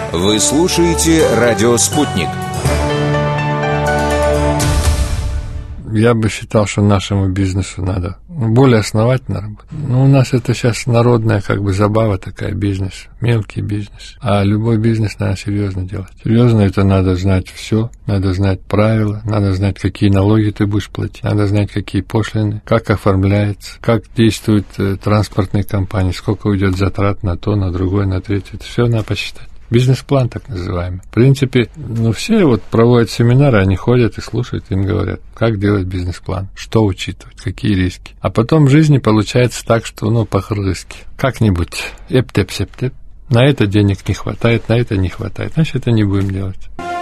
Вы слушаете «Радио Спутник». Я бы считал, что нашему бизнесу надо более основательно работать. Но у нас это сейчас народная забава такая, бизнес, мелкий бизнес. А любой бизнес надо серьезно делать. Серьезно это надо знать все, надо знать правила, надо знать, какие налоги ты будешь платить, надо знать, какие пошлины, как оформляется, как действуют транспортные компании, сколько уйдет затрат на то, на другое, на третье. Это все надо посчитать. Бизнес-план так называемый. В принципе, все проводят семинары, они ходят и слушают, им говорят, как делать бизнес-план, что учитывать, какие риски. А потом в жизни получается так, что, по-хрыски. Как-нибудь, эп-теп-сеп-теп, на это денег не хватает, на это не хватает, значит, это не будем делать.